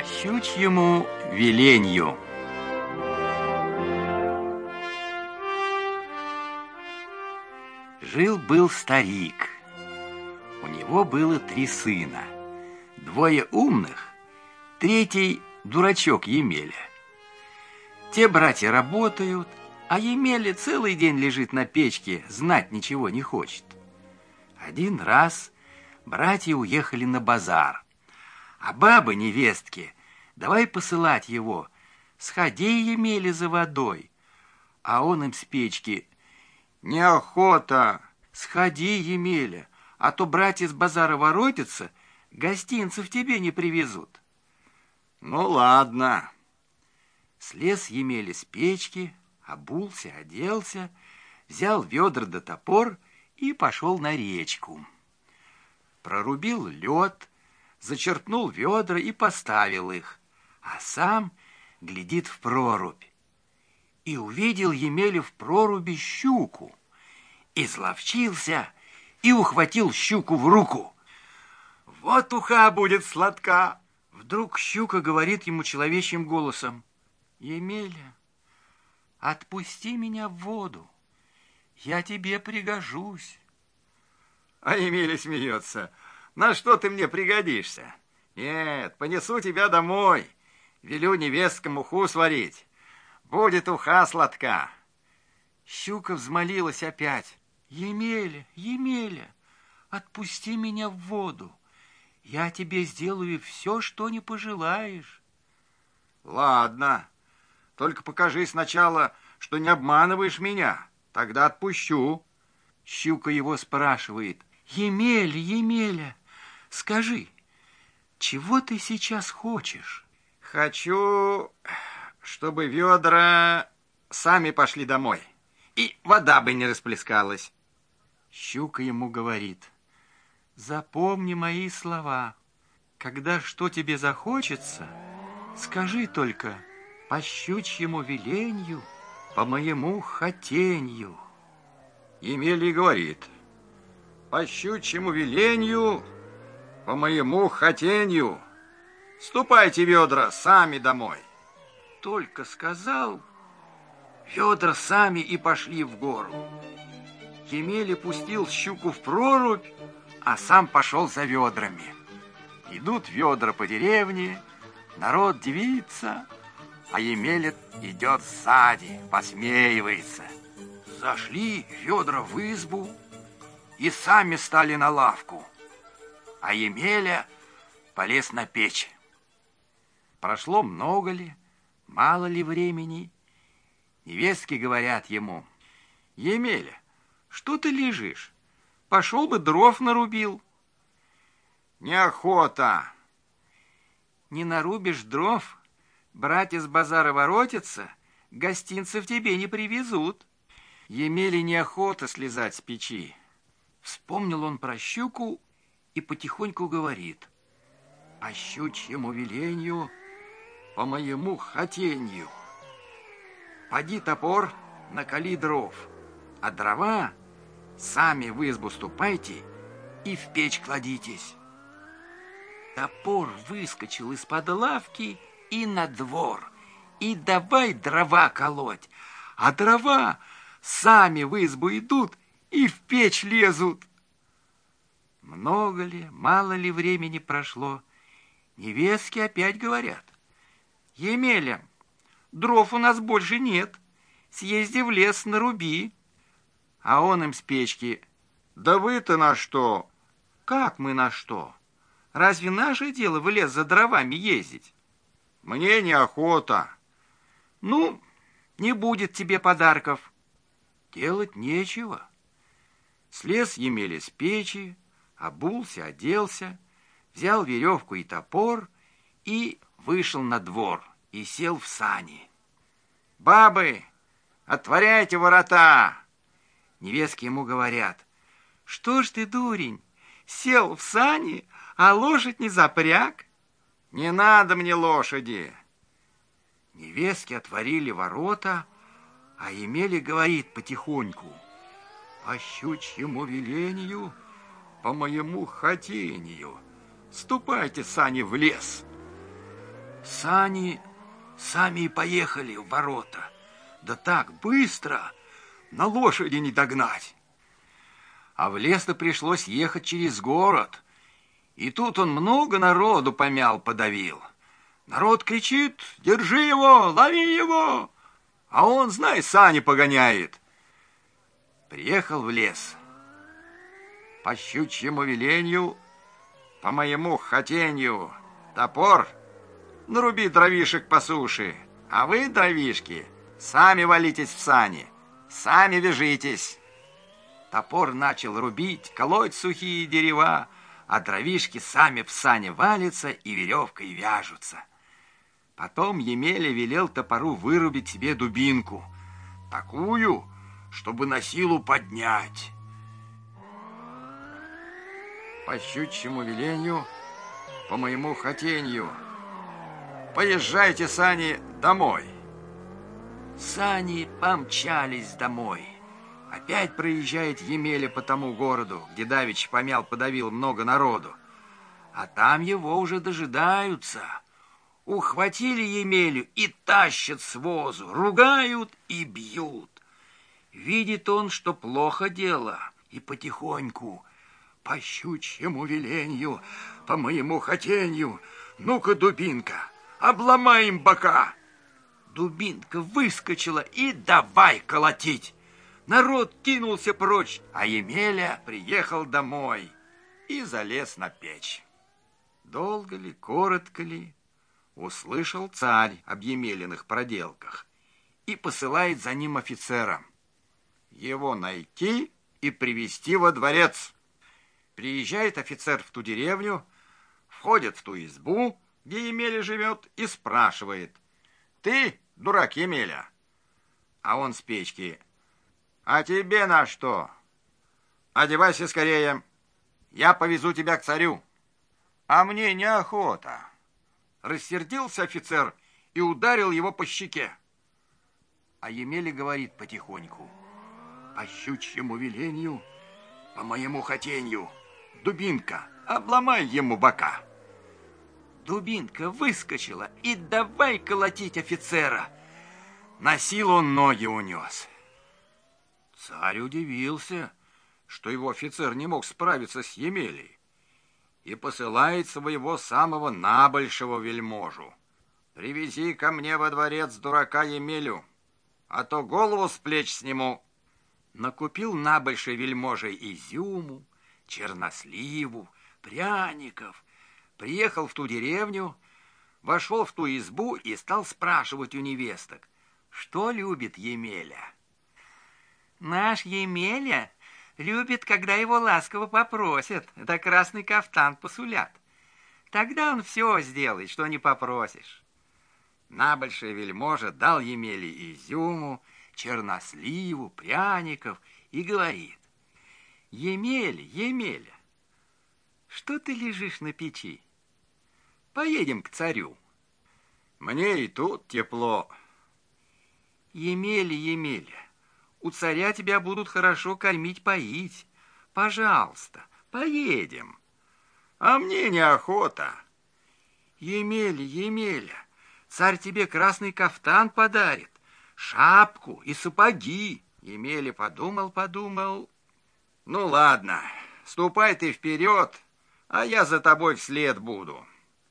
щучьему веленью. Жил-был старик. У него было 3 сына. 2 умных, 3 дурачок Емеля. Те братья работают, а Емеля целый день лежит на печке, знать ничего не хочет. Один раз братья уехали на базар, а бабы невестки давай посылать его: сходи, Емеля, за водой. А он им с печки: неохота. Сходи, Емеля, а то братья с базара воротятся, гостинцев тебе не привезут. Ну, ладно. Слез Емеля с печки, обулся, оделся, взял ведра да топор и пошел на речку. Прорубил лед, зачерпнул ведра и поставил их, а сам глядит в прорубь. И увидел Емеля в проруби щуку, изловчился и ухватил щуку в руку. Вот уха будет сладка. Вдруг щука говорит ему человечьим голосом: Емеля, отпусти меня в воду, я тебе пригожусь. А Емеля смеется: на что ты мне пригодишься? Нет, понесу тебя домой, велю невесткам уху сварить, будет уха сладка. Щука взмолилась опять: Емеля, Емеля, отпусти меня в воду, я тебе сделаю все, что не пожелаешь. Ладно, только покажи сначала, что не обманываешь меня, тогда отпущу. Щука его спрашивает: Емеля, Емеля, скажи, чего ты сейчас хочешь? Хочу, чтобы ведра сами пошли домой, и вода бы не расплескалась. Щука ему говорит: запомни мои слова. Когда что тебе захочется, скажи только: по щучьему веленью, по моему хотенью. Емеля говорит: по щучьему веленью, по моему хотенью. Ступайте, ведра, сами домой. Только сказал, ведра сами и пошли в гору. Емеля пустил щуку в прорубь, а сам пошел за ведрами. Идут ведра по деревне, народ дивится, а Емеля идет сзади, посмеивается. Зашли ведра в избу и сами стали на лавку, а Емеля полез на печь. Прошло много ли, мало ли времени, невестки говорят ему: Емеля, что ты лежишь? Пошел бы дров нарубил. Неохота. Не нарубишь дров, братья с базара воротятся, гостинцев тебе не привезут. Емеле неохота слезать с печи. Вспомнил он про щуку и потихоньку говорит: по щучьему веленью, по моему хотенью. Поди, топор, наколи дров, а дрова сами в избу ступайте и в печь кладитесь. Топор выскочил из-под лавки и на двор, и давай дрова колоть, а дрова сами в избу идут и в печь лезут. Много ли, мало ли времени прошло, невестки опять говорят: Емеля, дров у нас больше нет, съезди в лес, наруби. А он им с печки: да вы-то на что? Как мы на что? Разве наше дело в лес за дровами ездить? Мне неохота. Ну, не будет тебе подарков. Делать нечего. Слез Емеля с печи, обулся, оделся, взял веревку и топор и вышел на двор и сел в сани. Бабы, отворяйте ворота! Невестки ему говорят: что ж ты, дурень, сел в сани, а лошадь не запряг? Не надо мне лошади. Невестки отворили ворота, а Емеля говорит потихоньку: по щучьему велению, по моему хотению, ступайте, сани, в лес. Сани сами и поехали в ворота. Да так быстро, на лошади не догнать. А в лес-то пришлось ехать через город. И тут он много народу помял, подавил. Народ кричит: «Держи его, лови его!» А он, знай, сани погоняет. Приехал в лес. По щучьему веленью, по моему хотенью, топор, наруби дровишек по суше, а вы, дровишки, сами валитесь в сани, сами вяжитесь. Топор начал рубить, колоть сухие дерева, а дровишки сами в сани валятся и веревкой вяжутся. Потом Емеля велел топору вырубить себе дубинку, такую, чтобы на силу поднять. По щучьему велению, по моему хотенью, поезжайте, сани, домой. Сани помчались домой. Опять проезжает Емеля по тому городу, где давеча помял, подавил много народу. А там его уже дожидаются. Ухватили Емелю и тащат с возу, ругают и бьют. Видит он, что плохо дело, и потихоньку, по щучьему веленью, по моему хотенью, ну-ка, дубинка, обломай им бока. Дубинка выскочила и давай колотить. Народ кинулся прочь, а Емеля приехал домой и залез на печь. Долго ли, коротко ли, услышал царь об Емелиных проделках и посылает за ним офицера. Его найти и привести во дворец. Приезжает офицер в ту деревню, входит в ту избу, где Емеля живет, и спрашивает: «Ты, дурак Емеля?» А он с печки: «А тебе на что? Одевайся скорее, я повезу тебя к царю». «А мне неохота». Рассердился офицер и ударил его по щеке. А Емеля говорит потихоньку: «По щучьему велению, по моему хотенью, дубинка, обломай ему бока». Дубинка выскочила и давай колотить офицера. На силу он ноги унес. Царь удивился, что его офицер не мог справиться с Емелей, и посылает своего самого набольшего вельможу: «Привези ко мне во дворец дурака Емелю, а то голову с плеч сниму». Накупил набольший вельможа изюму, черносливу, пряников, приехал в ту деревню, вошел в ту избу и стал спрашивать у невесток, что любит Емеля. «Наш Емеля любит, когда его ласково попросят, да красный кафтан посулят. Тогда он все сделает, что не попросишь». Набольший вельможа дал Емеле изюму, черносливу, пряников и говорит: «Емеля, Емеля, что ты лежишь на печи? Поедем к царю». «Мне и тут тепло». «Емеля, Емеля, у царя тебя будут хорошо кормить, поить. Пожалуйста, поедем». «А мне неохота». «Емеля, Емеля, царь тебе красный кафтан подарит, шапку и сапоги». Емеля подумал. «Ну ладно, ступай ты вперед, а я за тобой вслед буду».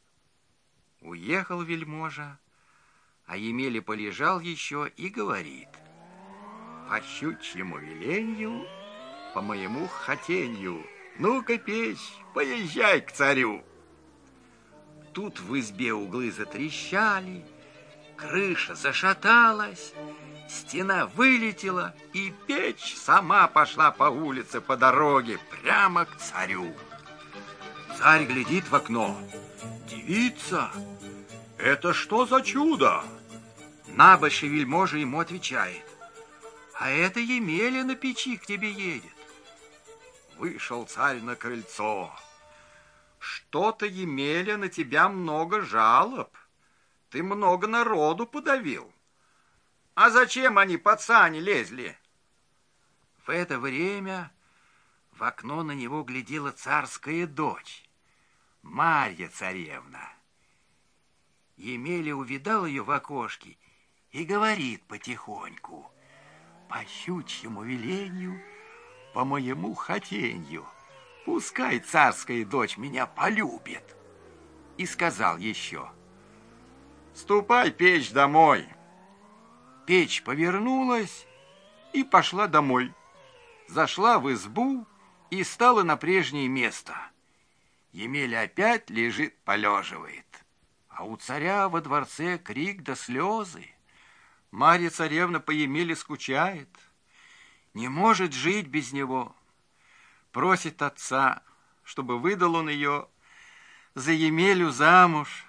Уехал вельможа, а Емеля полежал еще и говорит: «По щучьему веленью, по моему хотенью, ну-ка, печь, поезжай к царю». Тут в избе углы затрещали, крыша зашаталась, стена вылетела, и печь сама пошла по улице, по дороге, прямо к царю. Царь глядит в окно, дивится: «Это что за чудо?» Набольший вельможа ему отвечает: «А это Емеля на печи к тебе едет». Вышел царь на крыльцо. «Что-то, Емеля, на тебя много жалоб. Ты много народу подавил. А зачем они под сани лезли?» В это время в окно на него глядела царская дочь, Марья царевна. Емеля увидал ее в окошке и говорит потихоньку: по щучьему велению, по моему хотенью, пускай царская дочь меня полюбит. И сказал еще: ступай, печь, домой. Печь повернулась и пошла домой. Зашла в избу и стала на прежнее место. Емеля опять лежит, полеживает. А у царя во дворце крик да слезы. Марья царевна по Емеле скучает, не может жить без него. Просит отца, чтобы выдал он ее за Емелю замуж.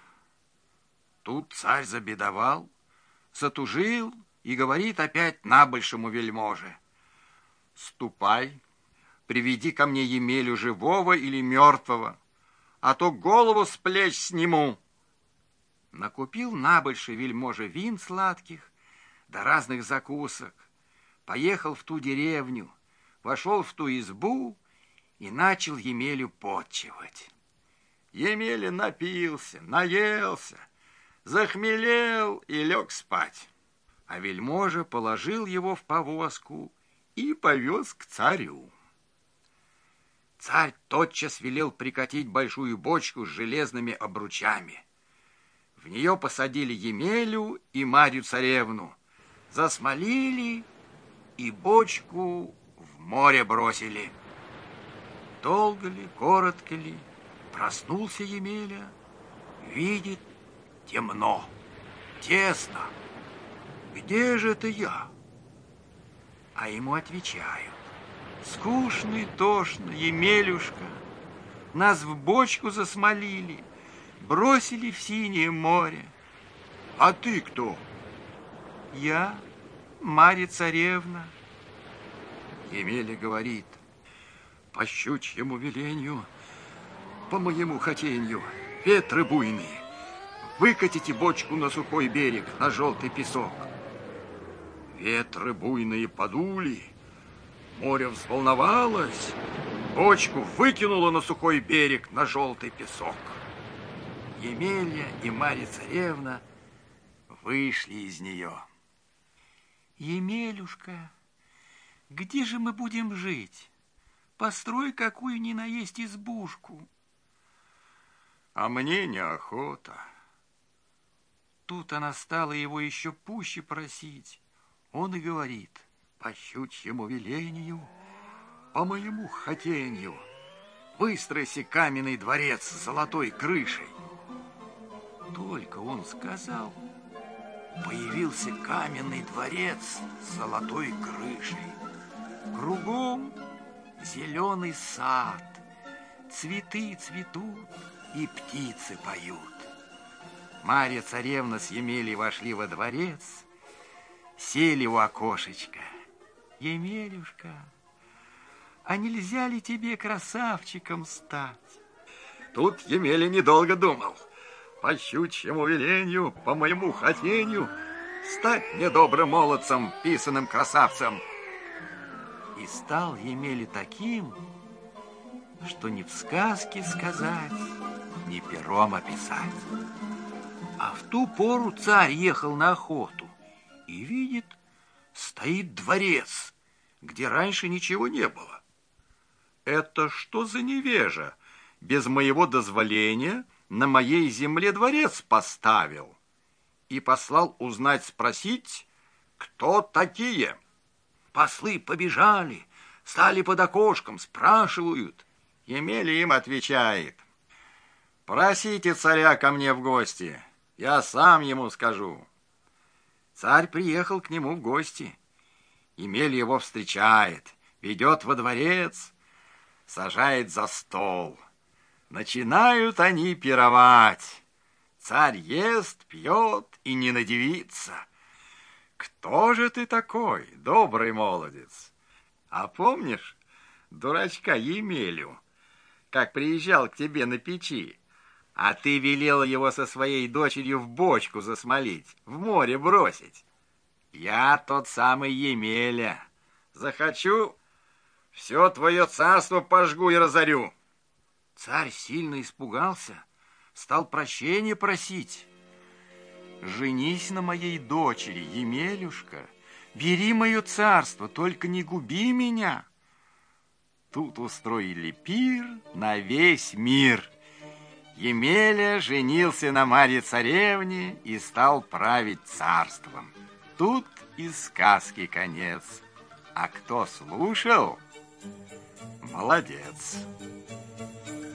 Тут царь забедовал, затужил и говорит опять набольшему вельможе: ступай, приведи ко мне Емелю живого или мертвого, а то голову с плеч сниму. Накупил набольший вельможа вин сладких да разных закусок, поехал в ту деревню, вошел в ту избу и начал Емелю потчевать. Емеля напился, наелся, захмелел и лег спать. А вельможа положил его в повозку и повез к царю. Царь тотчас велел прикатить большую бочку с железными обручами. В нее посадили Емелю и Марью царевну, засмолили и бочку в море бросили. Долго ли, коротко ли, проснулся Емеля, видит: темно, тесно. Где же это я? А ему отвечают: скучно и тошно, Емелюшка, нас в бочку засмолили, бросили в синее море. А ты кто? Я, Марья царевна. Емеля говорит: по щучьему велению, по моему хотенью, ветры буйные, выкатите бочку на сухой берег, на желтый песок. Ветры буйные подули, море взволновалось, бочку выкинуло на сухой берег, на желтый песок. Емеля и Марья царевна вышли из нее. Емелюшка, где же мы будем жить? Построй какую ни на есть избушку. А мне неохота. Тут она стала его еще пуще просить. Он и говорит: по щучьему велению, по моему хотенью, выстройся каменный дворец с золотой крышей. Только он сказал, появился каменный дворец с золотой крышей. Кругом зеленый сад, цветы цветут и птицы поют. Марья царевна с Емелей вошли во дворец, сели у окошечка. Емелюшка, а нельзя ли тебе красавчиком стать? Тут Емеля недолго думал. По щучьему велению, по моему хотению, стать мне добрым молодцем, писаным красавцем. И стал Емеля таким, что ни в сказке сказать, ни пером описать. А в ту пору царь ехал на охоту и видит, стоит дворец, где раньше ничего не было. Это что за невежа без моего дозволения на моей земле дворец поставил? И послал узнать, спросить, кто такие. Послы побежали, стали под окошком, спрашивают. Емеля им отвечает: просите царя ко мне в гости, я сам ему скажу. Царь приехал к нему в гости. Емеля его встречает, ведет во дворец, сажает за стол. Начинают они пировать. Царь ест, пьет и не надивится. Кто же ты такой, добрый молодец? А помнишь дурачка Емелю, как приезжал к тебе на печи, а ты велел его со своей дочерью в бочку засмолить, в море бросить? Я тот самый Емеля. Захочу, все твое царство пожгу и разорю. Царь сильно испугался, стал прощения просить. женись на моей дочери, Емелюшка, бери мое царство, только не губи меня. Тут устроили пир на весь мир. Емеля женился на Марье-царевне и стал править царством. Тут и сказки конец. А кто слушал, молодец.